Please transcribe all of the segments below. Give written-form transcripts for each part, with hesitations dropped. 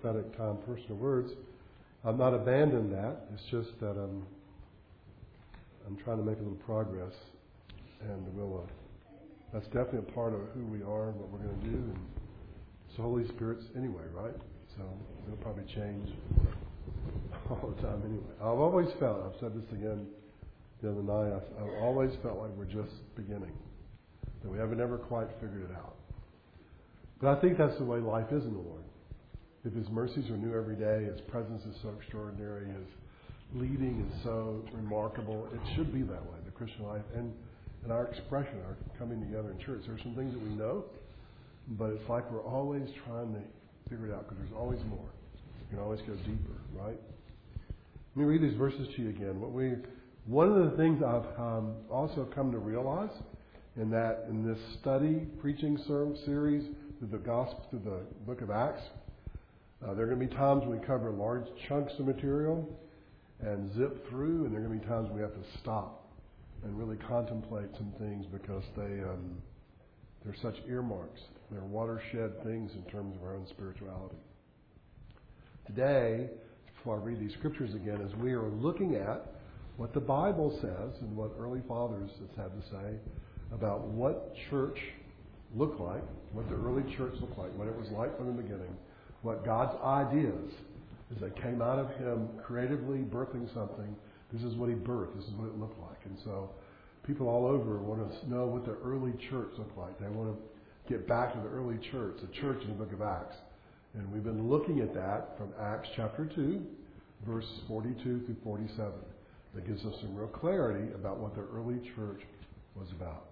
prophetic time, personal words. I've not abandoned that. It's just that I'm trying to make a little progress, and that's definitely a part of who we are and what we're going to do. And it's the Holy Spirit's anyway, right? So it'll probably change all the time anyway. I've always felt, I've said this again the other night, I've always felt like we're just beginning, that we haven't ever quite figured it out. But I think that's the way life is in the Lord. If His mercies are new every day, His presence is so extraordinary, His leading is so remarkable, it should be that way, the Christian life. And our expression, our coming together in church, there's some things that we know, but it's like we're always trying to figure it out because there's always more. You can always go deeper, right? Let me read these verses to you again. One of the things I've also come to realize in this study, preaching series through the gospel, through the book of Acts, there are going to be times when we cover large chunks of material and zip through, and there are going to be times when we have to stop and really contemplate some things because they're such earmarks. They're watershed things in terms of our own spirituality. Today, before I read these scriptures again, as we are looking at what the Bible says and what early fathers have had to say about what church looked like, what the early church looked like, what it was like from the beginning, what God's ideas as they came out of Him creatively birthing something. This is what He birthed. This is what it looked like. And so people all over want to know what the early church looked like. They want to get back to the early church, the church in the book of Acts. And we've been looking at that from Acts chapter 2, verse 42 through 47. That gives us some real clarity about what the early church was about.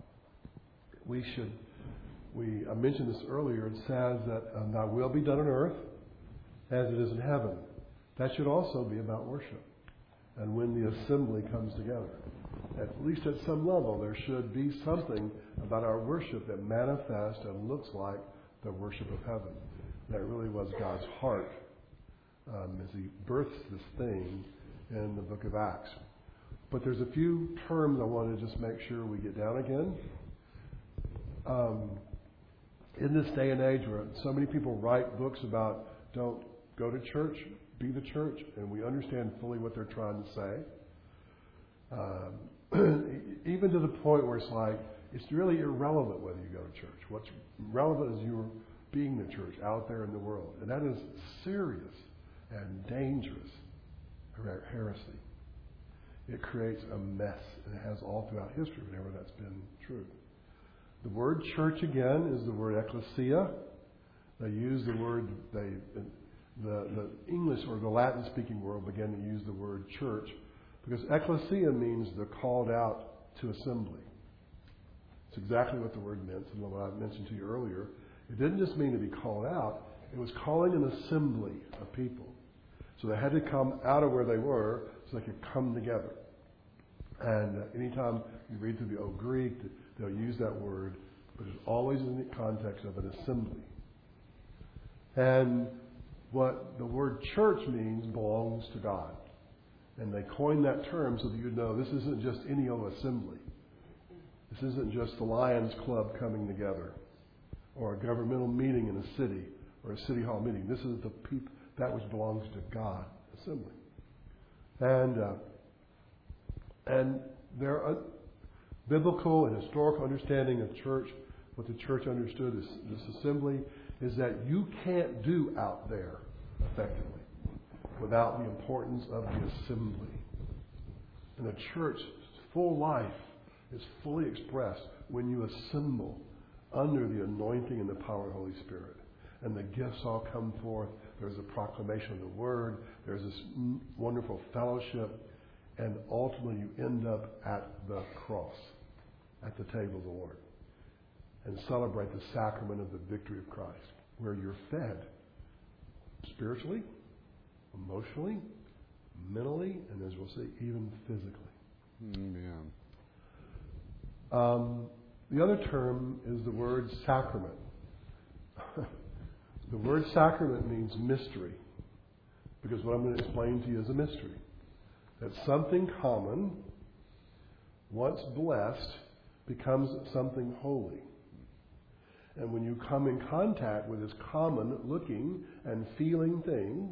I mentioned this earlier. It says that thy will be done on earth as it is in heaven. That should also be about worship. And when the assembly comes together, at least at some level, there should be something about our worship that manifests and looks like the worship of heaven. That really was God's heart as He births this thing in the book of Acts. But there's a few terms I want to just make sure we get down again. In this day and age where so many people write books about don't go to church, be the church, and we understand fully what they're trying to say. Even to the point where it's like, it's really irrelevant whether you go to church. What's relevant is you being the church out there in the world. And that is serious and dangerous heresy. It creates a mess, and it has all throughout history whenever that's been true. The word church, again, is the word ecclesia. They use the word, the English or the Latin-speaking world began to use the word church because ecclesia means the called out to assembly. It's exactly what the word meant, and what I mentioned to you earlier. It didn't just mean to be called out. It was calling an assembly of people. So they had to come out of where they were so they could come together. And anytime you read through the Old Greek, they'll use that word, but it's always in the context of an assembly. And what the word church means belongs to God. And they coined that term so that you'd know this isn't just any old assembly. This isn't just the Lions Club coming together or a governmental meeting in a city or a city hall meeting. This is the people that which belongs to God assembly. And there are biblical and historical understanding of church, what the church understood as this assembly, is that you can't do out there effectively without the importance of the assembly. And the church's full life is fully expressed when you assemble under the anointing and the power of the Holy Spirit. And the gifts all come forth. There's a proclamation of the Word. There's this wonderful fellowship. And ultimately you end up at the cross, at the table of the Lord, and celebrate the sacrament of the victory of Christ, where you're fed spiritually, emotionally, mentally, and as we'll see, even physically. Amen. The other term is the word sacrament. The word sacrament means mystery, because what I'm going to explain to you is a mystery. That something common, once blessed, becomes something holy. And when you come in contact with this common looking and feeling thing,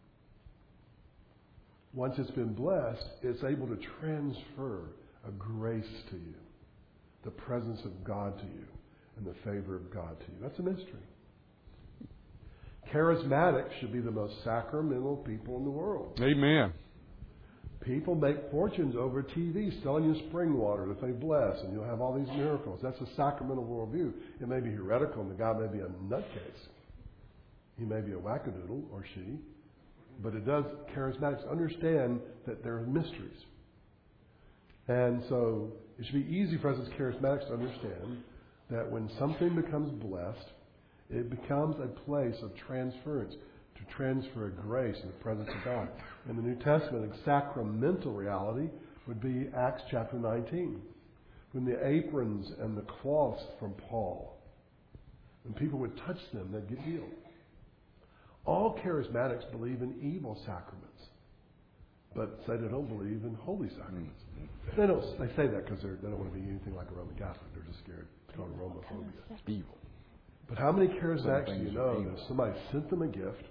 once it's been blessed, it's able to transfer a grace to you, the presence of God to you, and the favor of God to you. That's a mystery. Charismatics should be the most sacramental people in the world. Amen. People make fortunes over TV selling you spring water that they bless, and you'll have all these miracles. That's a sacramental worldview. It may be heretical, and the guy may be a nutcase. He may be a wackadoodle, or she. But it does, charismatics understand that there are mysteries. And so it should be easy for us as charismatics to understand that when something becomes blessed, it becomes a place of transference, to transfer a grace in the presence of God. In the New Testament, a sacramental reality would be Acts chapter 19, when the aprons and the cloths from Paul, when people would touch them, they'd get healed. All charismatics believe in evil sacraments, but say they don't believe in holy sacraments. They say that because they don't want to be anything like a Roman Catholic. They're just scared. It's called Romophobia. It's evil. But how many charismatics do you know that somebody sent them a gift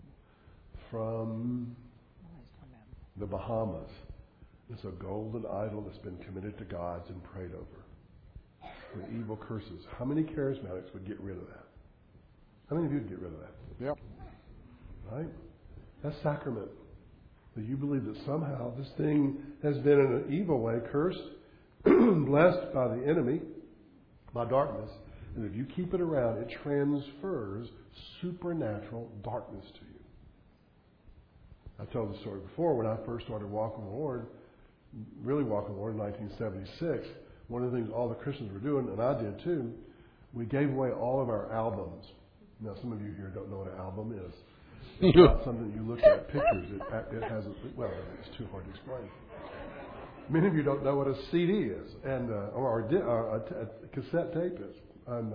from the Bahamas? It's a golden idol that's been committed to gods and prayed over with evil curses. How many charismatics would get rid of that? How many of you would get rid of that? Yep. Right? That's sacrament. That you believe that somehow this thing has been in an evil way cursed, blessed by the enemy, by darkness, and if you keep it around, it transfers supernatural darkness to you. I told the story before. When I first started walking the Lord, really walking the Lord in 1976, one of the things all the Christians were doing, and I did too, we gave away all of our albums. Now, some of you here don't know what an album is. It's not something you look at pictures. It has, it's too hard to explain. Many of you don't know what a CD is, and or a cassette tape is. And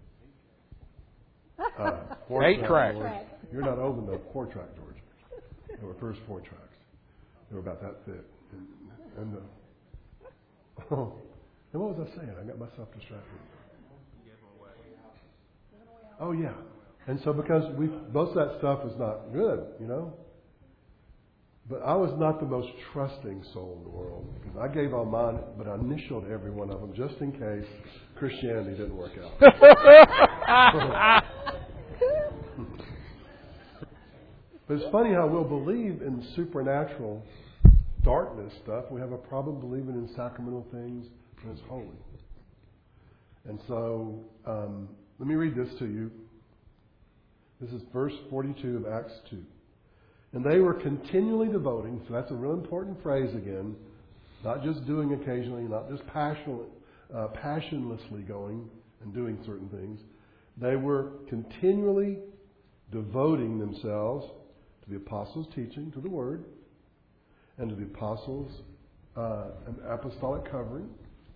8-track. You're not old enough. 4-track, George. There were first 4 tracks. They were about that thick. And what was I saying? I got myself distracted. Oh yeah. And so because most of that stuff is not good, you know. But I was not the most trusting soul in the world because I gave all mine, but I initialed every one of them just in case Christianity didn't work out. But it's funny how we'll believe in supernatural darkness stuff. We have a problem believing in sacramental things and it's holy. And so let me read this to you. This is verse 42 of Acts 2. And they were continually devoting, so that's a real important phrase again, not just doing occasionally, not just passionlessly going and doing certain things. They were continually devoting themselves to the apostles' teaching, to the Word, and to the apostles' and apostolic covering,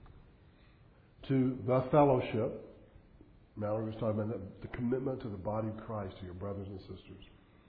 to the fellowship. Mallory was talking about that, the commitment to the body of Christ, to your brothers and sisters.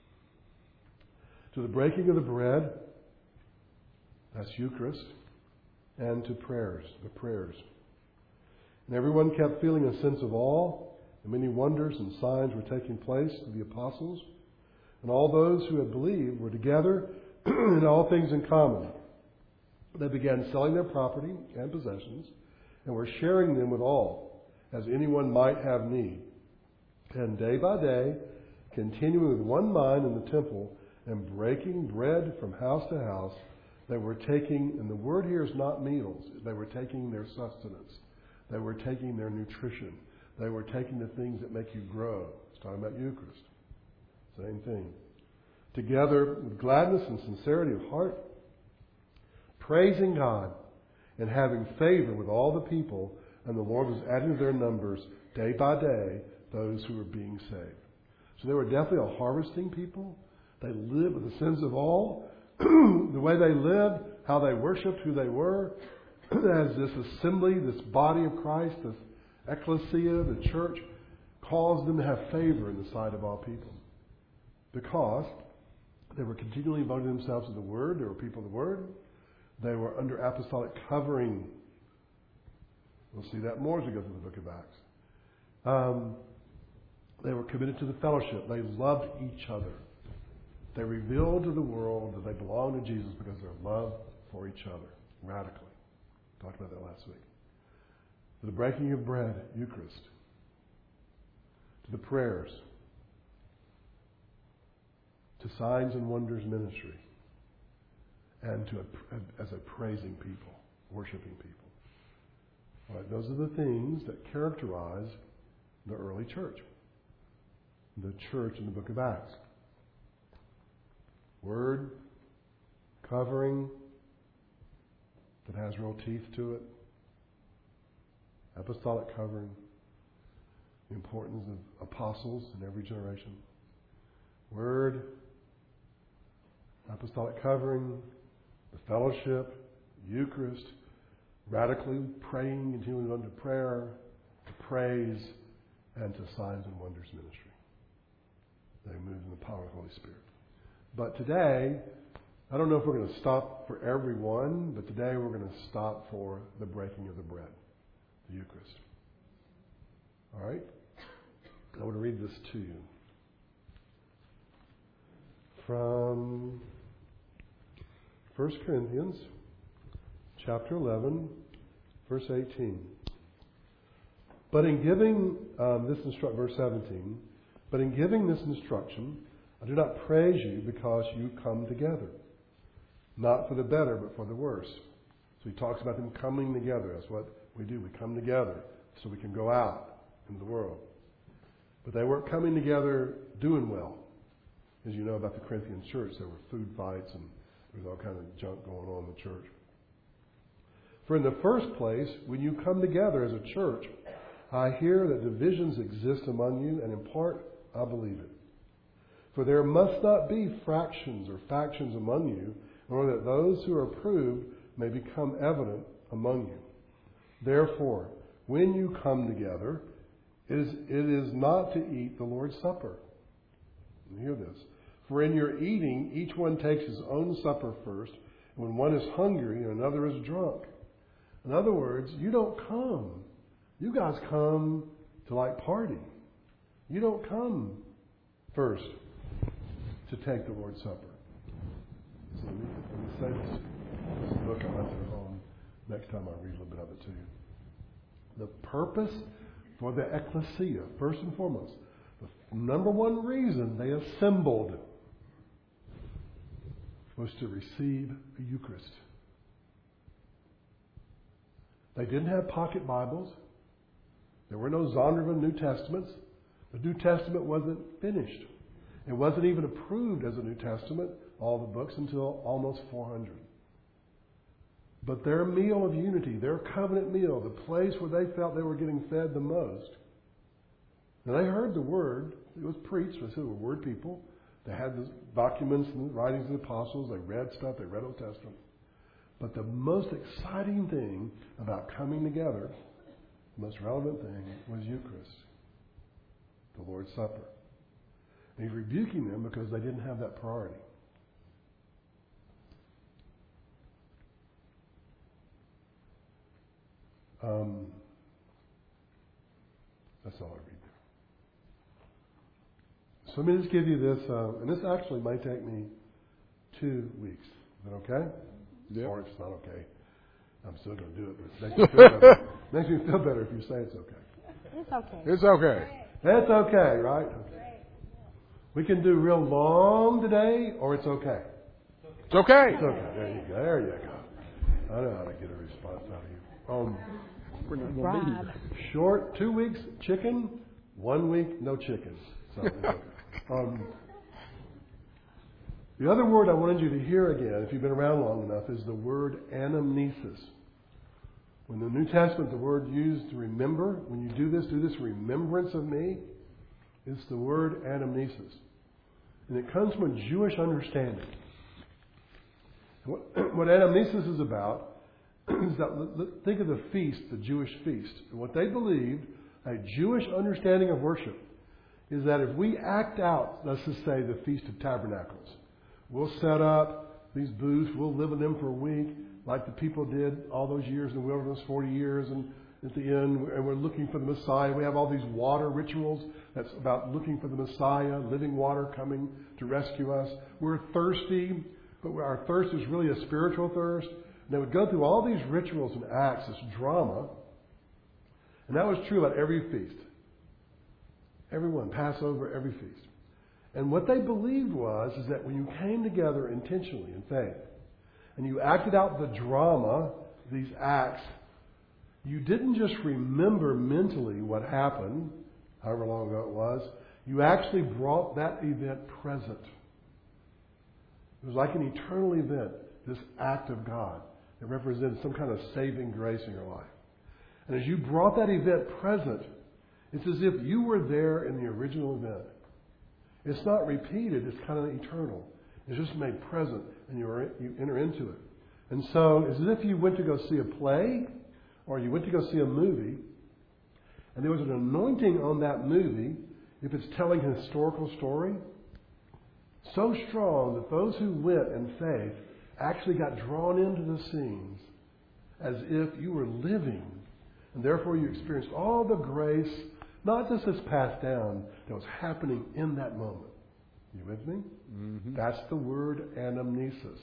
To the breaking of the bread, that's Eucharist, and to prayers, the prayers. And everyone kept feeling a sense of awe, and many wonders and signs were taking place to the apostles. And all those who had believed were together in all things in common. They began selling their property and possessions, and were sharing them with all, as anyone might have need. And day by day, continuing with one mind in the temple, and breaking bread from house to house, they were taking, and the word here is not meals, they were taking their sustenance. They were taking their nutrition. They were taking the things that make you grow. It's talking about Eucharist. Same thing. Together with gladness and sincerity of heart, praising God and having favor with all the people, and the Lord was adding to their numbers day by day those who were being saved. So they were definitely a harvesting people. They lived with a sense of awe. The way they lived, how they worshipped, who they were, as this assembly, this body of Christ, this ecclesia, the church, caused them to have favor in the sight of all people. Because they were continually devoting themselves to the Word. They were people of the Word. They were under apostolic covering. We'll see that more as we go through the book of Acts. They were committed to the fellowship. They loved each other. They revealed to the world that they belonged to Jesus because of their love for each other, radically. Talked about that last week. To the breaking of bread, Eucharist. To the prayers. To signs and wonders ministry. And as a praising people, worshiping people. All right, those are the things that characterize the early church. The church in the book of Acts. Word, covering, that has real teeth to it. Apostolic covering. The importance of apostles in every generation. Word, apostolic covering, the fellowship, Eucharist, radically praying, continuing unto prayer, to praise, and to signs and wonders ministry. They move in the power of the Holy Spirit. But today, I don't know if we're going to stop for everyone, but today we're going to stop for the breaking of the bread, the Eucharist. All right? I want to read this to you. From 1 Corinthians chapter 11, verse 18. But in giving verse 17, but in giving this instruction, I do not praise you because you come together. Not for the better, but for the worse. So he talks about them coming together. That's what we do. We come together so we can go out into the world. But they weren't coming together doing well. As you know about the Corinthian church, there were food fights and there was all kind of junk going on in the church. For in the first place, when you come together as a church, I hear that divisions exist among you, and in part, I believe it. For there must not be fractions or factions among you, in order that those who are approved may become evident among you. Therefore, when you come together, it is not to eat the Lord's Supper. You hear this. For in your eating, each one takes his own supper first, and when one is hungry and another is drunk. In other words, you don't come. You guys come to like party. You don't come first to take the Lord's Supper. So let me say this. This is a book I might take home next time I read a little bit of it to you. The purpose for the ecclesia, first and foremost, the number one reason they assembled was to receive the Eucharist. They didn't have pocket Bibles. There were no Zondervan New Testaments. The New Testament wasn't finished. It wasn't even approved as a New Testament, all the books, until almost 400. But their meal of unity, their covenant meal, the place where they felt they were getting fed the most. Now they heard the word. It was preached. They were word people. They had the documents and the writings of the apostles. They read stuff. They read Old Testament. But the most exciting thing about coming together, the most relevant thing, was Eucharist, the Lord's Supper. And he's rebuking them because they didn't have that priority. That's all I read there. So let me just give you this, and this actually might take me 2 weeks. Is that okay? Yeah. Or if it's not okay, I'm still going to do it, but it makes me feel better. Makes me feel better if you say it's okay. It's okay. It's okay. That's okay, right? Okay. We can do real long today, or it's okay. It's okay. It's okay. There you go. There you go. I know how to get a response out of you. We're not going to Rob. Short 2 weeks chicken, 1 week no chicken. So, the other word I wanted you to hear again, if you've been around long enough, is the word anamnesis. When the New Testament, the word used to remember, when you do this in remembrance of me, it's the word anamnesis. And it comes from a Jewish understanding. What anamnesis is about is that, think of the feast, the Jewish feast. And what they believed, a Jewish understanding of worship, is that if we act out, let's just say the Feast of Tabernacles, we'll set up these booths, we'll live in them for a week, like the people did all those years in the wilderness, 40 years, and at the end, and we're looking for the Messiah. We have all these water rituals that's about looking for the Messiah, living water coming to rescue us. We're thirsty, but our thirst is really a spiritual thirst. And they would go through all these rituals and acts, this drama. And that was true about every feast. Everyone, Passover, every feast. And what they believed is that when you came together intentionally in faith, and you acted out the drama, these acts, you didn't just remember mentally what happened, however long ago it was, you actually brought that event present. It was like an eternal event, this act of God. It represented some kind of saving grace in your life. And as you brought that event present, it's as if you were there in the original event. It's not repeated, it's kind of eternal. It's just made present, and you enter into it. And so it's as if you went to go see a play, or you went to go see a movie, and there was an anointing on that movie, if it's telling a historical story, so strong that those who went in faith actually got drawn into the scenes as if you were living. And therefore you experienced all the grace, not just as passed down, that was happening in that moment. You with me? Mm-hmm. That's the word anamnesis.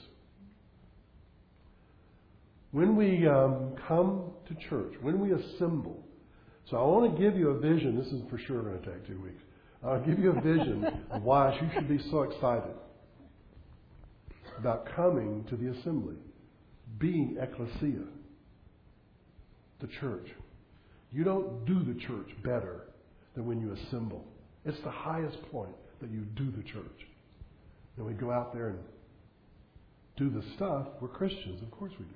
When we come to church, when we assemble, so I want to give you a vision. This is for sure going to take 2 weeks. I'll give you a vision of why you should be so excited about coming to the assembly, being ecclesia, the church. You don't do the church better than when you assemble. It's the highest point that you do the church. Then we go out there and do the stuff. We're Christians, of course we do.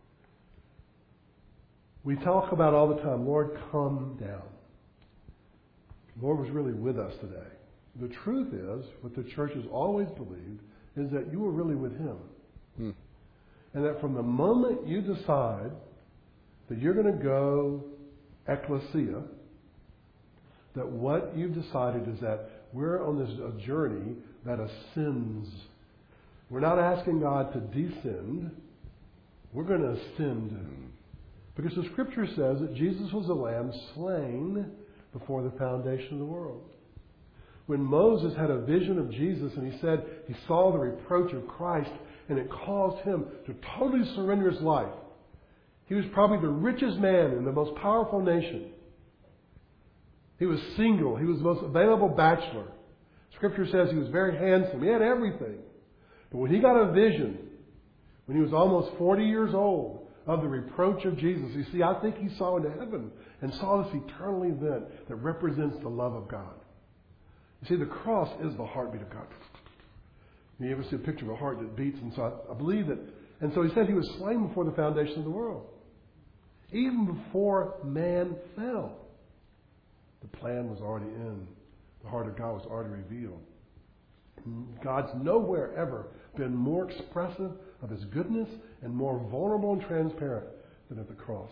We talk about all the time, Lord, come down. The Lord was really with us today. The truth is, what the church has always believed, is that you were really with Him. And that from the moment you decide that you're going to go ecclesia, that what you've decided is that we're on this a journey that ascends. We're not asking God to descend. We're going to ascend. Because the Scripture says that Jesus was a lamb slain before the foundation of the world. When Moses had a vision of Jesus and he said he saw the reproach of Christ and it caused him to totally surrender his life. He was probably the richest man in the most powerful nation. He was single. He was the most available bachelor. Scripture says he was very handsome. He had everything. But when he got a vision, when he was almost 40 years old, of the reproach of Jesus, you see, I think he saw into heaven and saw this eternal event that represents the love of God. You see, the cross is the heartbeat of God. You ever see a picture of a heart that beats? And so I believe that. And so he said he was slain before the foundation of the world. Even before man fell. The plan was already in. The heart of God was already revealed. God's nowhere ever been more expressive of His goodness and more vulnerable and transparent than at the cross.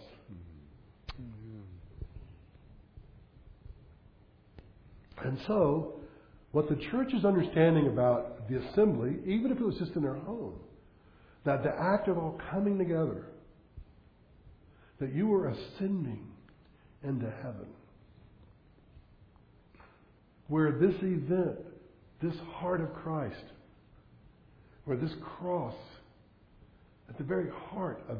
And so, what the church is understanding about the assembly, even if it was just in their home, that the act of all coming together, that you were ascending into heaven, where this event, this heart of Christ, where this cross, at the very heart of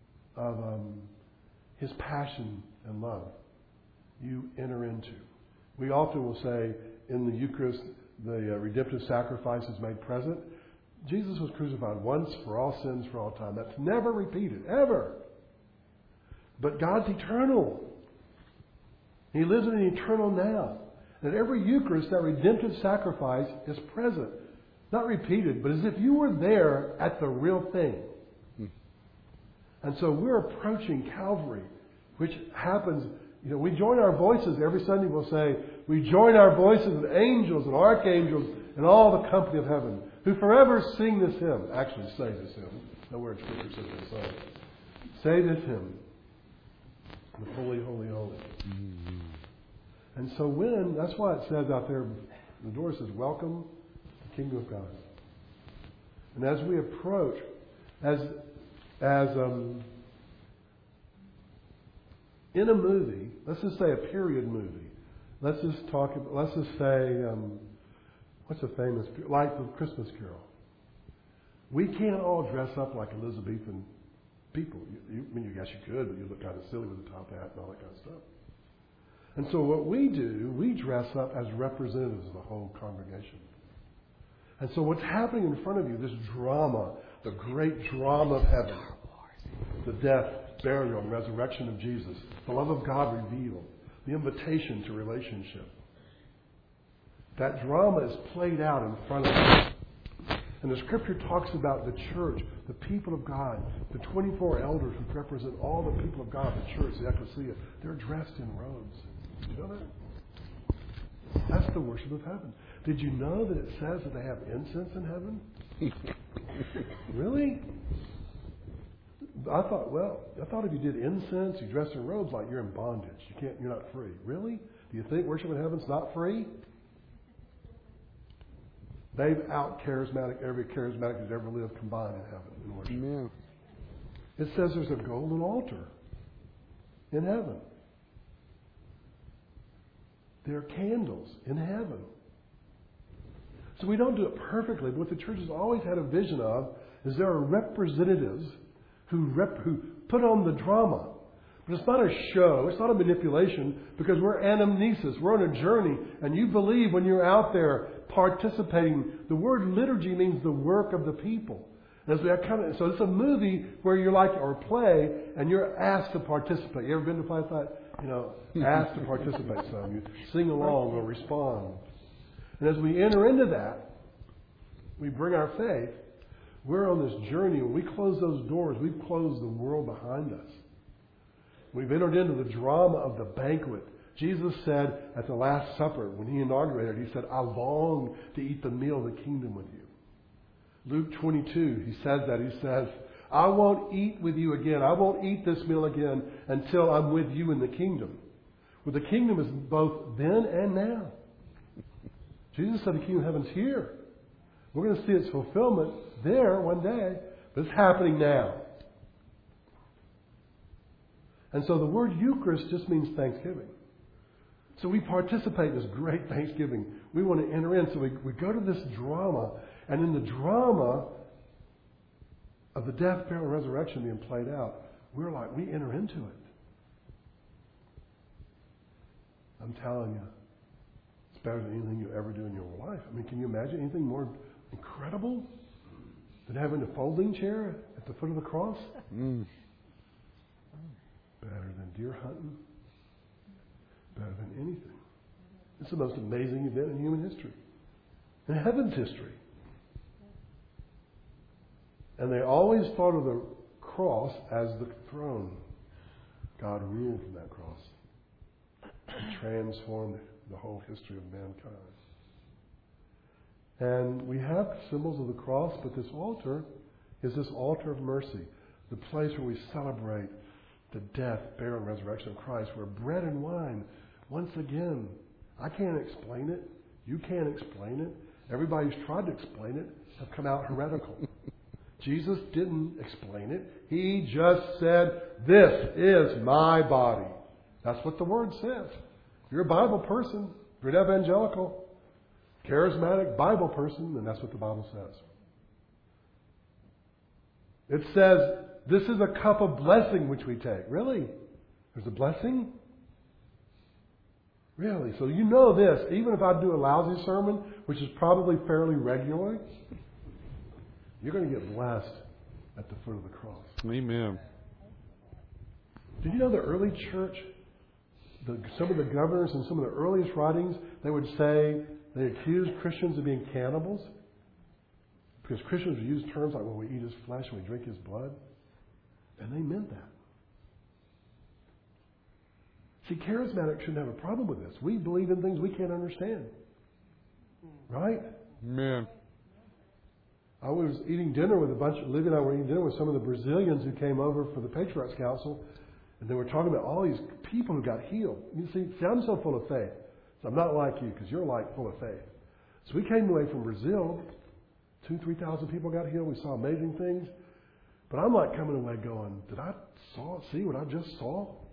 His passion and love, you enter into. We often will say in the Eucharist, the redemptive sacrifice is made present. Jesus was crucified once for all sins for all time. That's never repeated, ever. But God's eternal. He lives in an eternal now. And at every Eucharist, that redemptive sacrifice is present. Not repeated, but as if you were there at the real thing. And so we're approaching Calvary, which happens, we join our voices. Every Sunday we'll say, we join our voices with angels and archangels and all the company of heaven, who forever sing this hymn. Actually, say this hymn. Nowhere in Scripture says this song. Say this hymn. The holy, holy, holy. Mm-hmm. And so that's why it says out there, the door says, welcome the kingdom of God. And as we approach, in in a movie, let's just say a period movie. Let's just say, what's a famous, like the Christmas Carol. We can't all dress up like Elizabethan people. I guess you could, but you look kind of silly with a top hat and all that kind of stuff. And so what we do, we dress up as representatives of the whole congregation. And so what's happening in front of you, this drama, the great drama of heaven, the death, burial, and resurrection of Jesus, the love of God revealed, the invitation to relationship. That drama is played out in front of us. And the Scripture talks about the church, the people of God, the 24 elders who represent all the people of God, the church, the ecclesia. They're dressed in robes. Did you know that? That's the worship of heaven. Did you know that it says that they have incense in heaven? Really? I thought if you did incense, you dressed in robes, like you're in bondage. You're not free. Really? Do you think worship in heaven's not free? They've out charismatic every charismatic who's ever lived combined in heaven in worship. Amen. It says there's a golden altar in heaven. There are candles in heaven. So we don't do it perfectly, but what the church has always had a vision of is there are representatives who put on the drama. But it's not a show, it's not a manipulation, because we're anamnesis, we're on a journey, and you believe when you're out there participating. The word liturgy means the work of the people. And so it's a movie where you're like, or play, and you're asked to participate. You ever been to a play like that? Asked to participate some. You sing along or respond. And as we enter into that, we bring our faith. We're on this journey. When we close those doors, we've closed the world behind us. We've entered into the drama of the banquet. Jesus said at the Last Supper, when He inaugurated, He said, I long to eat the meal of the kingdom with you. Luke 22, He says that. He says, I won't eat with you again. I won't eat this meal again until I'm with you in the kingdom. Well, the kingdom is both then and now. Jesus said the kingdom of heaven's here. We're going to see its fulfillment there one day, but it's happening now. And so the word Eucharist just means thanksgiving. So we participate in this great Thanksgiving. We want to enter in. So we go to this drama. And in the drama of the death, burial, and resurrection being played out, we enter into it. I'm telling you, it's better than anything you ever do in your life. I mean, can you imagine anything more incredible than having a folding chair at the foot of the cross? Better than deer hunting. Better than anything. It's the most amazing event in human history. In heaven's history. And they always thought of the cross as the throne. God ruled from that cross. He transformed the whole history of mankind. And we have symbols of the cross, but this altar is this altar of mercy. The place where we celebrate the death, burial, and resurrection of Christ, where bread and wine, once again, I can't explain it. You can't explain it. Everybody who's tried to explain it have come out heretical. Jesus didn't explain it. He just said, this is my body. That's what the Word says. If you're a Bible person, if you're an evangelical, charismatic Bible person, then that's what the Bible says. It says, this is a cup of blessing which we take. Really? There's a blessing? Really? So you know this. Even if I do a lousy sermon, which is probably fairly regular, you're going to get blessed at the foot of the cross. Amen. Did you know the early church, some of the governors and some of the earliest writings, they would say they accused Christians of being cannibals? Because Christians would use terms like, well, we eat His flesh and we drink His blood. And they meant that. See, charismatics shouldn't have a problem with this. We believe in things we can't understand. Right? Amen. I was eating dinner with Livy and I were eating dinner with some of the Brazilians who came over for the Patriarchs Council, and they were talking about all these people who got healed. You see, I'm so full of faith. So I'm not like you, because you're like full of faith. So we came away from Brazil, 2,000-3,000 people got healed. We saw amazing things. But I'm like coming away going, did I see what I just saw?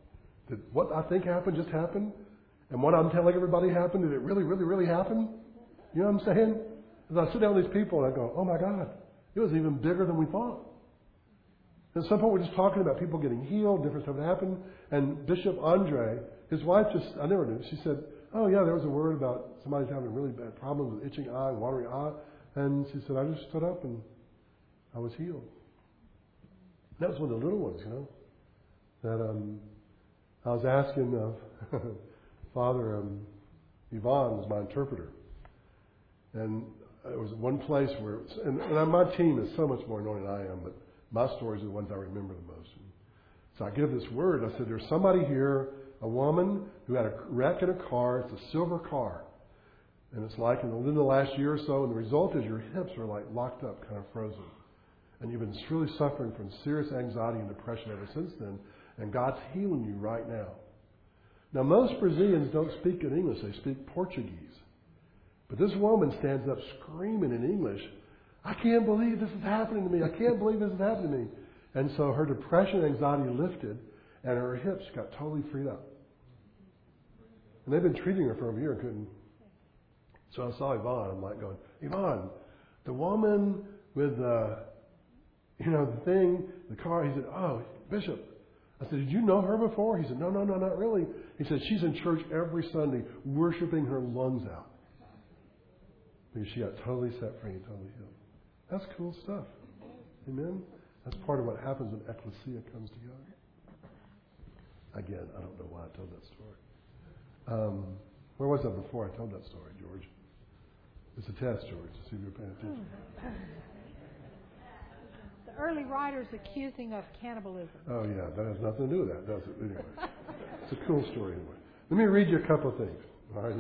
Did what I think happened just happen? And what I'm telling everybody happened, did it really, really, really happen? You know what I'm saying? As I sit down with these people and I go, oh my God, it was even bigger than we thought. And at some point we're just talking about people getting healed, different stuff that happened. And Bishop Andre, his wife I never knew, she said, oh yeah, there was a word about somebody's having really bad problems with itching eye, watery eye. And she said, I just stood up and I was healed. That was one of the little ones, that I was asking Father Yvonne was my interpreter. And it was one place where, and my team is so much more anointed than I am, but my stories are the ones I remember the most. And so I give this word. I said, there's somebody here, a woman who had a wreck in a car. It's a silver car. And it's like within the last year or so, and the result is your hips are like locked up, kind of frozen. And you've been really suffering from serious anxiety and depression ever since then. And God's healing you right now. Now, most Brazilians don't speak in English. They speak Portuguese. But this woman stands up screaming in English, I can't believe this is happening to me. I can't believe this is happening to me. And so her depression and anxiety lifted, and her hips got totally freed up. And they've been treating her for a year and couldn't. So I saw Yvonne. I'm like going, Yvonne, the woman with the thing, the car. He said, oh, Bishop. I said, did you know her before? He said, no, not really. He said, she's in church every Sunday worshiping her lungs out. Because she got totally set free and totally healed. That's cool stuff. Amen? That's part of what happens when ecclesia comes together. Again, I don't know why I told that story. Where was I before I told that story, George? It's a test, George, to see if you're paying attention. The early writers accusing of cannibalism. Oh, yeah, that has nothing to do with that, does it? Anyway, it's a cool story anyway. Let me read you a couple of things. All right?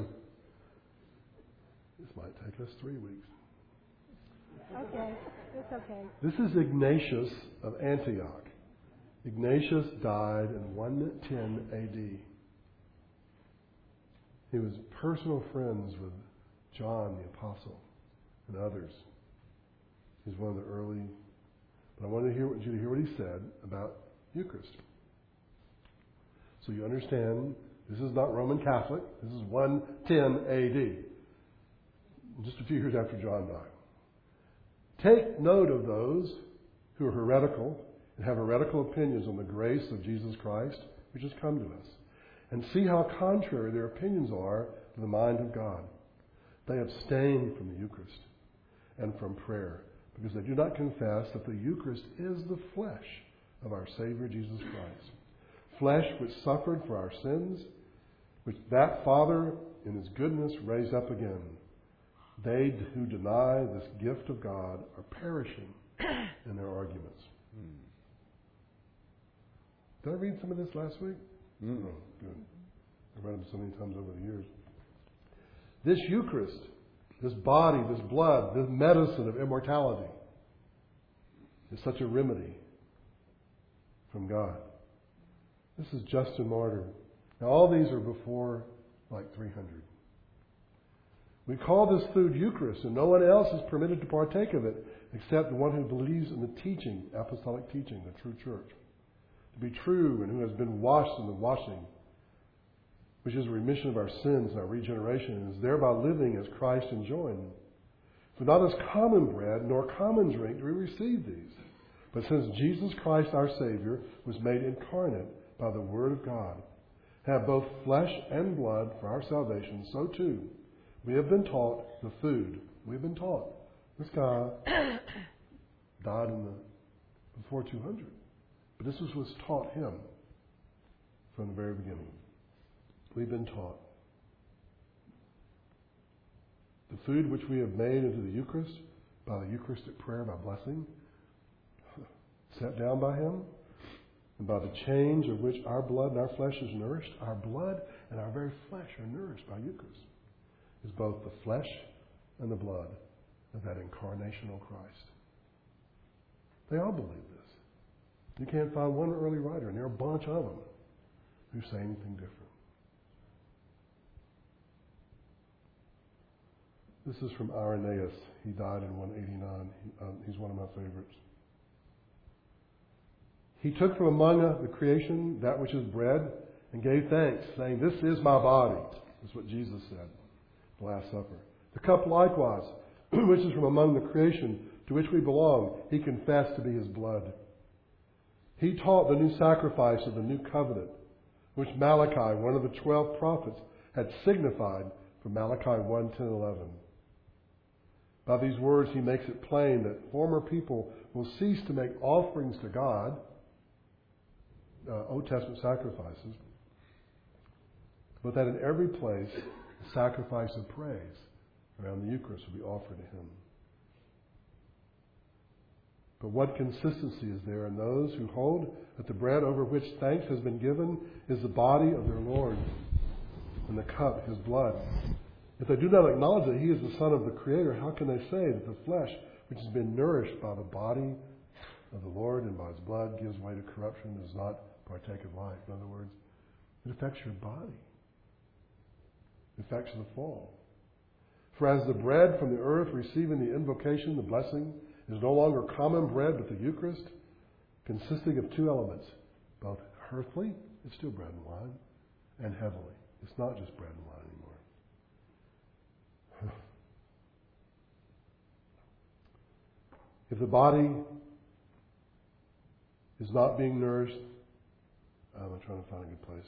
This might take us 3 weeks. Okay, it's okay. This is Ignatius of Antioch. Ignatius died in 110 A.D. He was personal friends with John the Apostle and others. He's one of the early. But I want you to hear what he said about Eucharist. So you understand, this is not Roman Catholic. This is 110 A.D. Just a few years after John died. Take note of those who are heretical and have heretical opinions on the grace of Jesus Christ, which has come to us, and see how contrary their opinions are to the mind of God. They abstain from the Eucharist and from prayer, because they do not confess that the Eucharist is the flesh of our Savior Jesus Christ. Flesh which suffered for our sins, which that Father in His goodness raised up again. They who deny this gift of God are perishing in their arguments. Did I read some of this last week? No, good. I've read them so many times over the years. This Eucharist, this body, this blood, this medicine of immortality is such a remedy from God. This is Justin Martyr. Now all these are before like 300. We call this food Eucharist, and no one else is permitted to partake of it except the one who believes in the teaching, apostolic teaching, the true church. To be true and who has been washed in the washing, which is a remission of our sins and our regeneration, and is thereby living as Christ enjoined. For not as common bread nor common drink do we receive these, but since Jesus Christ our Savior was made incarnate by the Word of God, have both flesh and blood for our salvation, so too we have been taught the food. We've been taught. This guy died before 200. But this was taught him from the very beginning. We've been taught. The food which we have made into the Eucharist, by the Eucharistic prayer, by blessing, set down by Him, and by the change of which our blood and our flesh is nourished, our blood and our very flesh are nourished by Eucharist, is both the flesh and the blood of that incarnational Christ. They all believe this. You can't find one early writer, and there are a bunch of them, who say anything different. This is from Irenaeus. He died in 189. He's one of my favorites. He took from among the creation that which is bread, and gave thanks, saying, "This is my body." That's what Jesus said at the Last Supper. The cup likewise, which is from among the creation to which we belong, he confessed to be his blood. He taught the new sacrifice of the new covenant, which Malachi, one of the 12 prophets, had signified from Malachi 1, 10, 11. By these words, he makes it plain that former people will cease to make offerings to God, Old Testament sacrifices, but that in every place, a sacrifice of praise around the Eucharist will be offered to him. But what consistency is there in those who hold that the bread over which thanks has been given is the body of their Lord, and the cup his blood? If they do not acknowledge that he is the Son of the Creator, how can they say that the flesh, which has been nourished by the body of the Lord and by his blood, gives way to corruption and does not partake of life? In other words, it affects your body. It affects the fall. For as the bread from the earth receiving the invocation, the blessing, is no longer common bread, but the Eucharist, consisting of two elements, both earthly, it's still bread and wine, and heavenly. It's not just bread and wine anymore. If the body is not being nourished, I'm trying to find a good place.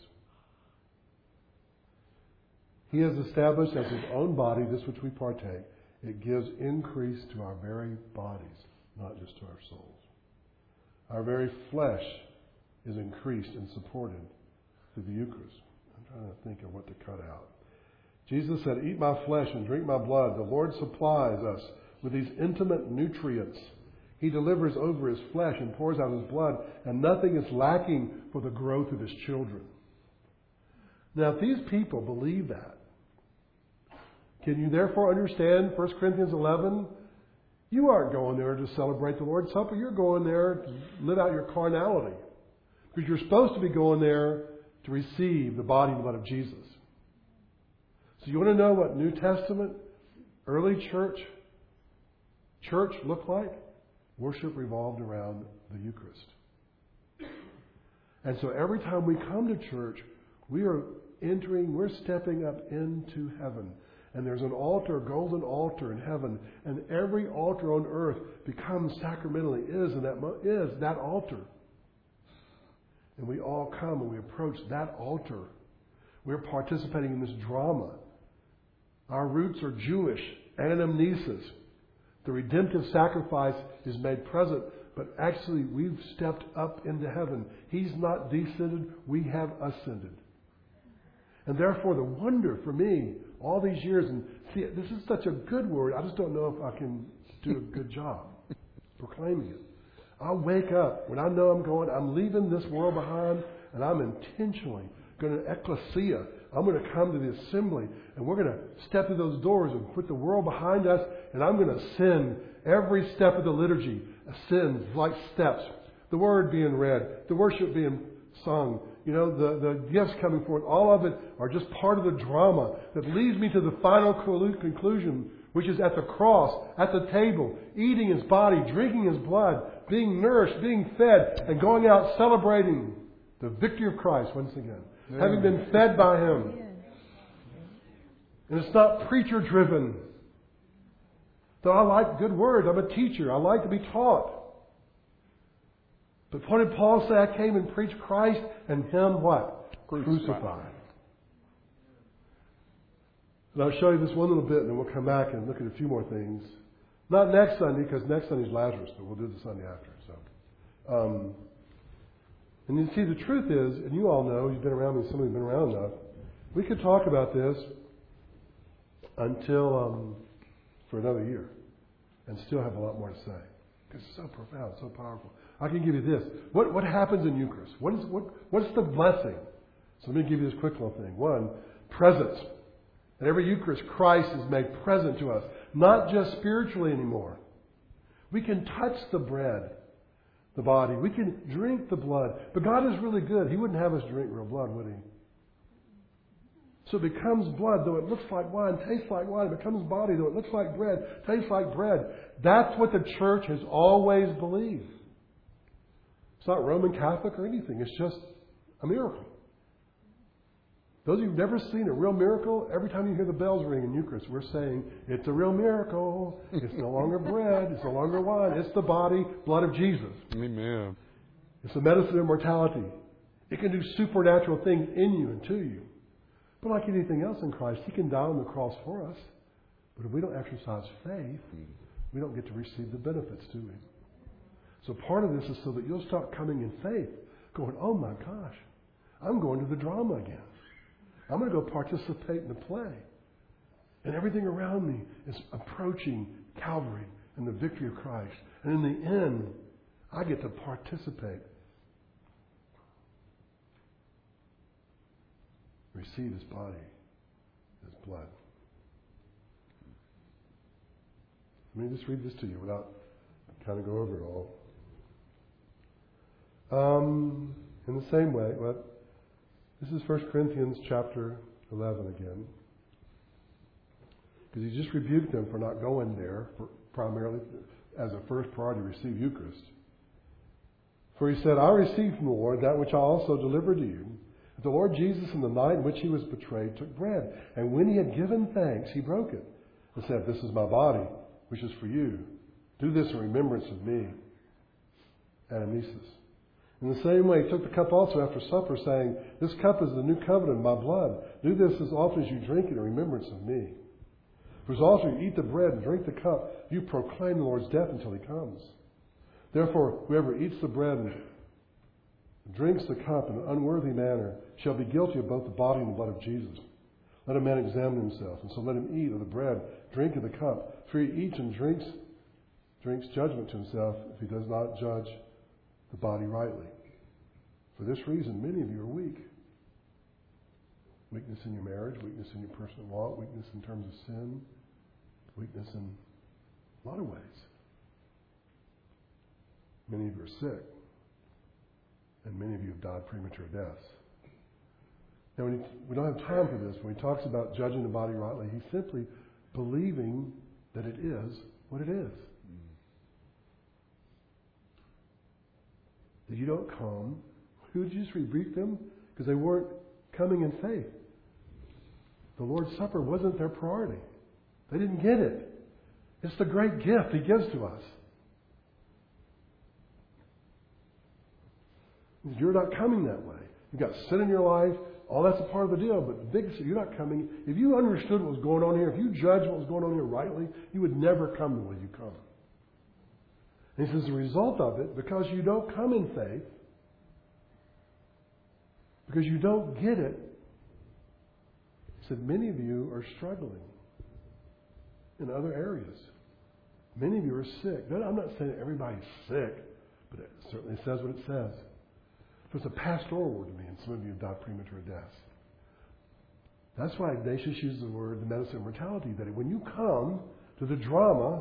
He has established as his own body, this which we partake. It gives increase to our very bodies, not just to our souls. Our very flesh is increased and supported through the Eucharist. I'm trying to think of what to cut out. Jesus said, "Eat my flesh and drink my blood." The Lord supplies us with these intimate nutrients. He delivers over his flesh and pours out his blood, and nothing is lacking for the growth of his children. Now, if these people believe that, can you therefore understand 1 Corinthians 11? You aren't going there to celebrate the Lord's Supper. You're going there to live out your carnality. Because you're supposed to be going there to receive the body and blood of Jesus. So you want to know what New Testament, early church looked like? Worship revolved around the Eucharist. And so every time we come to church, we're stepping up into heaven. And there's an altar, a golden altar in heaven. And every altar on earth becomes sacramentally is that altar. And we all come and we approach that altar. We're participating in this drama. Our roots are Jewish, anamnesis. The redemptive sacrifice is made present, but actually we've stepped up into heaven. He's not descended, we have ascended. And therefore the wonder for me, all these years, and see, this is such a good word, I just don't know if I can do a good job proclaiming it. I'll wake up when I know I'm leaving this world behind, and I'm intentionally going to ecclesia. I'm going to come to the assembly, and we're going to step through those doors and put the world behind us, and I'm going to ascend every step of the liturgy. Ascends like steps. The word being read, the worship being sung, the gifts coming forth, all of it are just part of the drama that leads me to the final conclusion, which is at the cross, at the table, eating his body, drinking his blood, being nourished, being fed, and going out celebrating the victory of Christ once again. Yeah. Having been fed by him. Yeah. And it's not preacher driven. Though I like good words, I'm a teacher, I like to be taught. But what did Paul say? I came and preached Christ and him what? Crucified. And I'll show you this one little bit and then we'll come back and look at a few more things. Not next Sunday, because next Sunday's Lazarus, but we'll do the Sunday after. And you see, the truth is, and you all know, you've been around me, some of you have been around enough, we could talk about this until for another year and still have a lot more to say. Because it's so profound, so powerful. I can give you this. What happens in Eucharist? What's the blessing? So let me give you this quick little thing. One, presence. At every Eucharist, Christ is made present to us. Not just spiritually anymore. We can touch the bread, the body. We can drink the blood. But God is really good. He wouldn't have us drink real blood, would He? So it becomes blood, though it looks like wine, tastes like wine. It becomes body, though it looks like bread, tastes like bread. That's what the church has always believed. It's not Roman Catholic or anything. It's just a miracle. Those of you who've never seen a real miracle, every time you hear the bells ring in Eucharist, we're saying, it's a real miracle. It's no longer bread. It's no longer wine. It's the body, blood of Jesus. Amen. It's the medicine of immortality. It can do supernatural things in you and to you. But like anything else in Christ, He can die on the cross for us. But if we don't exercise faith, we don't get to receive the benefits, do we? So part of this is so that you'll start coming in faith, going, oh my gosh, I'm going to the drama again. I'm going to go participate in the play. And everything around me is approaching Calvary and the victory of Christ. And in the end, I get to participate. Receive His body, His blood. Let me just read this to you without kind of go over it all. In the same way, this is 1 Corinthians chapter 11 again. Because He just rebuked them for not going there, primarily as a first priority to receive Eucharist. For He said, I received from the Lord that which I also delivered to you. That the Lord Jesus, in the night in which He was betrayed, took bread. And when He had given thanks, He broke it. And said, this is my body, which is for you. Do this in remembrance of me. Anamnesis. In the same way, He took the cup also after supper, saying, this cup is the new covenant in my blood. Do this as often as you drink it in remembrance of me. For as often as you eat the bread and drink the cup, you proclaim the Lord's death until He comes. Therefore, whoever eats the bread and drinks the cup in an unworthy manner shall be guilty of both the body and the blood of Jesus. Let a man examine himself, and so let him eat of the bread, drink of the cup. For he eats and drinks judgment to himself if he does not judge the body rightly. For this reason, many of you are weak. Weakness in your marriage, weakness in your personal walk, weakness in terms of sin, weakness in a lot of ways. Many of you are sick, and many of you have died premature deaths. Now, we don't have time for this. When He talks about judging the body rightly, He's simply believing that it is what it is. That you don't come. Who did you just rebuke them? Because they weren't coming in faith. The Lord's Supper wasn't their priority. They didn't get it. It's the great gift He gives to us. You're not coming that way. You've got sin in your life. All that's a part of the deal. But the biggest, you're not coming. If you understood what was going on here, if you judged what was going on here rightly, you would never come the way you come. And He says, the result of it, because you don't come in faith, because you don't get it, He said, many of you are struggling in other areas. Many of you are sick. I'm not saying that everybody's sick, but it certainly says what it says. So it's a pastoral word to me, and some of you have died premature deaths. That's why Ignatius uses the word, the medicine of mortality, that when you come to the drama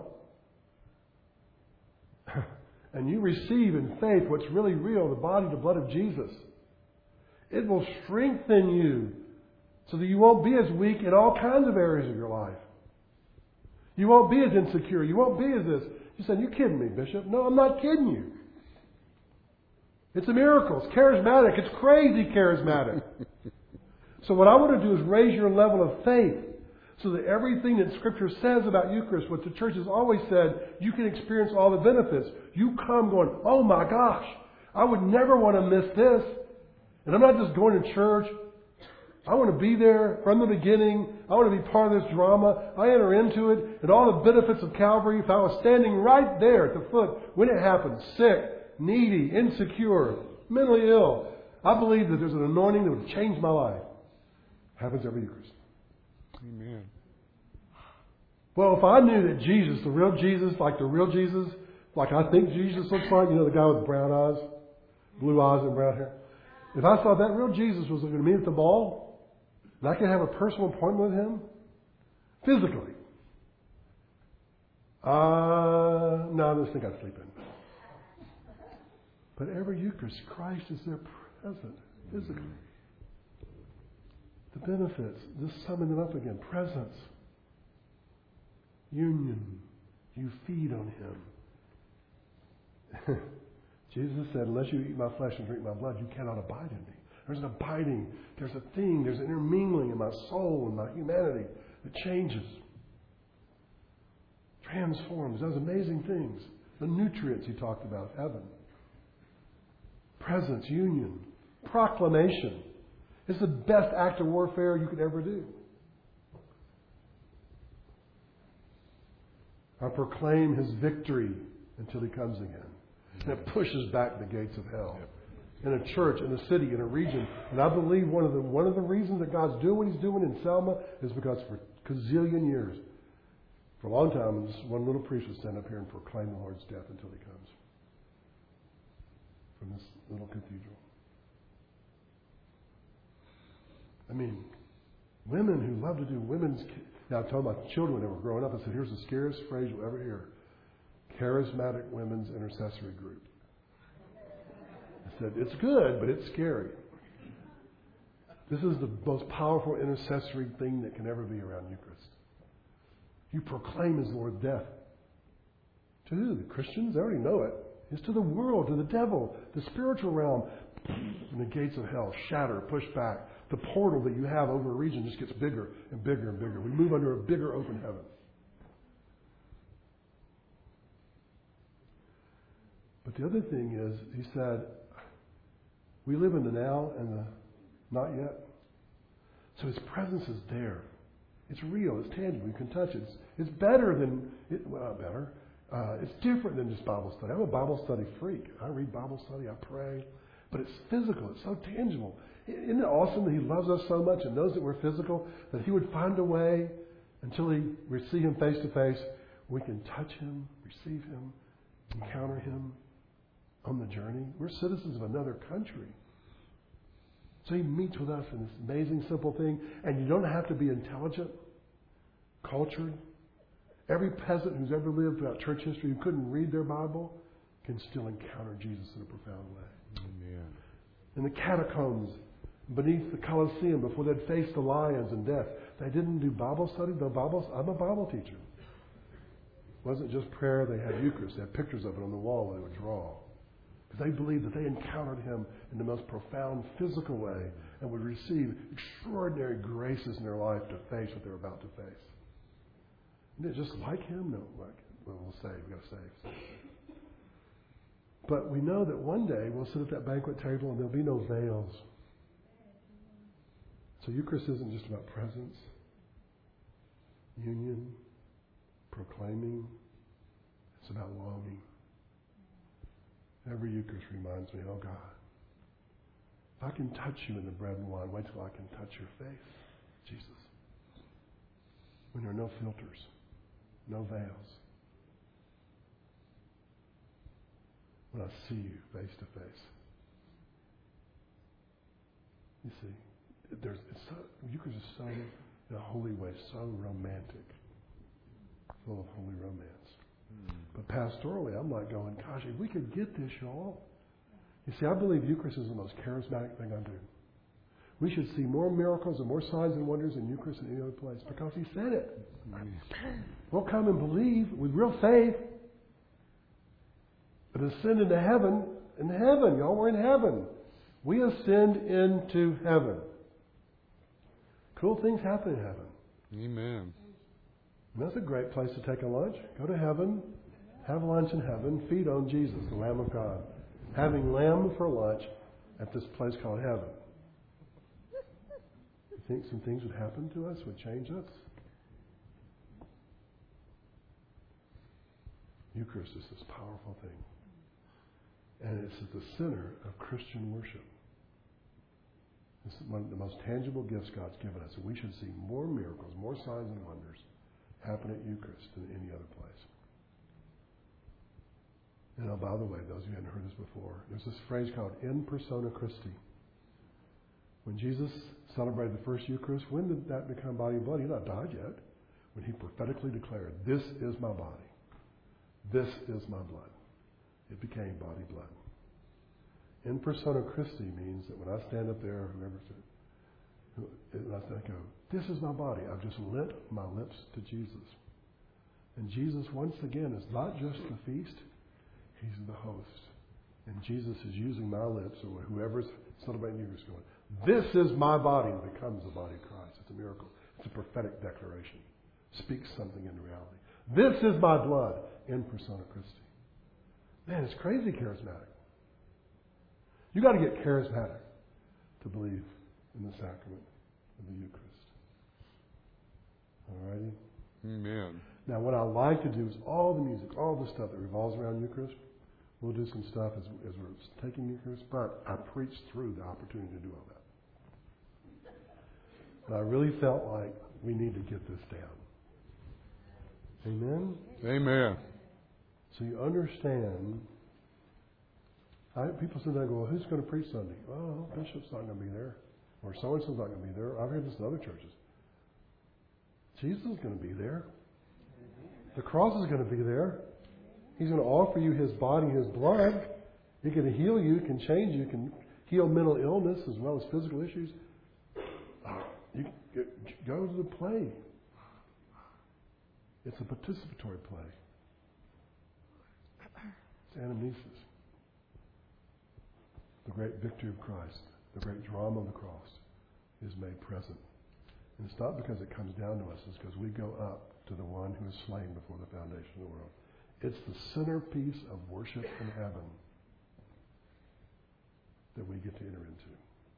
and you receive in faith what's really real, the body, the blood of Jesus, it will strengthen you so that you won't be as weak in all kinds of areas of your life. You won't be as insecure. You won't be as this. You said, you kidding me, Bishop? No, I'm not kidding you. It's a miracle. It's charismatic. It's crazy charismatic. So what I want to do is raise your level of faith so that everything that Scripture says about Eucharist, what the church has always said, you can experience all the benefits. You come going, oh my gosh, I would never want to miss this. And I'm not just going to church. I want to be there from the beginning. I want to be part of this drama. I enter into it and all the benefits of Calvary. If I was standing right there at the foot when it happened, sick, needy, insecure, mentally ill, I believe that there's an anointing that would change my life. Happens every Eucharist. Amen. Well, if I knew that Jesus, the real Jesus, like I think Jesus looks like, the guy with brown eyes, blue eyes and brown hair. If I saw that real Jesus was going to meet at the mall, and I could have a personal appointment with Him, physically, no, I just think I'd sleep in. But every Eucharist, Christ is there present, physically. The benefits, just summing them up again. Presence. Union. You feed on Him. Jesus said, unless you eat my flesh and drink my blood, you cannot abide in me. There's an abiding. There's a thing. There's an intermingling in my soul and my humanity that changes, transforms, does amazing things. The nutrients he talked about, heaven. Presence, union, proclamation. It's the best act of warfare you could ever do. I proclaim his victory until he comes again. And it pushes back the gates of hell. In a church, in a city, in a region. And I believe one of the reasons that God's doing what he's doing in Selma is because for gazillion years, for a long time, this one little priest would stand up here and proclaim the Lord's death until he comes. From this little cathedral. I mean, women who love to do women's... Now, I told my children when they were growing up, I said, here's the scariest phrase you'll ever hear. Charismatic Women's Intercessory Group. I said, it's good, but it's scary. This is the most powerful intercessory thing that can ever be around Eucharist. You proclaim his Lord's death. To who? The Christians? They already know it. It's to the world, to the devil, the spiritual realm. And the gates of hell shatter, push back. The portal that you have over a region just gets bigger and bigger and bigger. We move under a bigger open heaven. But the other thing is, he said, we live in the now and the not yet. So his presence is there. It's real. It's tangible. You can touch it. It's better than, not better. It's different than just Bible study. I'm a Bible study freak. I read Bible study. I pray. But it's physical. It's so tangible. Isn't it awesome that he loves us so much and knows that we're physical, that he would find a way until we see him face to face, we can touch him, receive him, encounter him on the journey. We're citizens of another country. So he meets with us in this amazing, simple thing. And you don't have to be intelligent, cultured. Every peasant who's ever lived throughout church history who couldn't read their Bible can still encounter Jesus in a profound way. Amen. In the catacombs, beneath the Colosseum, before they'd face the lions and death, they didn't do Bible study. I'm a Bible teacher. It wasn't just prayer. They had Eucharist. They had pictures of it on the wall they would draw. Because they believed that they encountered him in the most profound physical way and would receive extraordinary graces in their life to face what they were about to face. Isn't it just like him? No, like, well, we'll save. We've got to save. But we know that one day we'll sit at that banquet table and there'll be no veils. So Eucharist isn't just about presence, union, proclaiming. It's about longing. Every Eucharist reminds me, oh God, if I can touch you in the bread and wine, wait till I can touch your face, Jesus. When there are no filters, no veils. When I see you face to face. You see, Eucharist is so, in a holy way, so romantic, full of holy romance. But pastorally, I'm like going, gosh, if we could get this, y'all. You see, I believe Eucharist is the most charismatic thing I do. We should see more miracles and more signs and wonders in Eucharist than any other place because he said it. We'll come and believe with real faith. But ascend into heaven, y'all, we're in heaven. We ascend into heaven. Cool things happen in heaven. Amen. And that's a great place to take a lunch. Go to heaven, have lunch in heaven, feed on Jesus, the Lamb of God. Having lamb for lunch at this place called heaven. You think some things would happen to us, would change us? Eucharist is this powerful thing. And it's at the center of Christian worship. It's one of the most tangible gifts God's given us. And we should see more miracles, more signs and wonders happen at Eucharist than any other place. And oh, by the way, those of you who hadn't heard this before, there's this phrase called in persona Christi. When Jesus celebrated the first Eucharist, when did that become body and blood? He's not died yet. When he prophetically declared, this is my body. This is my blood. It became body blood. In persona Christi means that when I stand up there, whoever said, and I go, this is my body. I've just lit my lips to Jesus. And Jesus, once again, is not just the feast. He's the host. And Jesus is using my lips, or whoever's celebrating Eucharist going, This is my body, and becomes the body of Christ. It's a miracle. It's a prophetic declaration. Speaks something into reality. This is my blood, in persona Christi. Man, it's crazy charismatic. You got to get charismatic to believe in the sacrament of the Eucharist. Alrighty? Amen. Now, what I like to do is all the music, all the stuff that revolves around Eucharist. We'll do some stuff as we're taking Eucharist, but I preached through the opportunity to do all that. But I really felt like we need to get this down. Amen? Amen. So you understand. People sometimes go, well, who's going to preach Sunday? Oh, Bishop's not going to be there. Or so-and-so's not going to be there. I've heard this in other churches. Jesus is going to be there. The cross is going to be there. He's going to offer you His body, His blood. He can heal you, can change you, can heal mental illness as well as physical issues. You go to the play. It's a participatory play. It's anamnesis. The great victory of Christ, the great drama of the cross is made present. And it's not because it comes down to us, it's because we go up to the one who is slain before the foundation of the world. It's the centerpiece of worship in heaven that we get to enter into.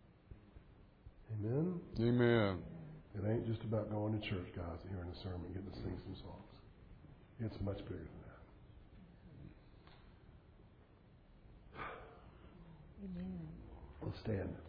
Amen? Amen. It ain't just about going to church, guys, and hearing a sermon and getting to sing some songs. It's much bigger than that. Amen. Let's stand.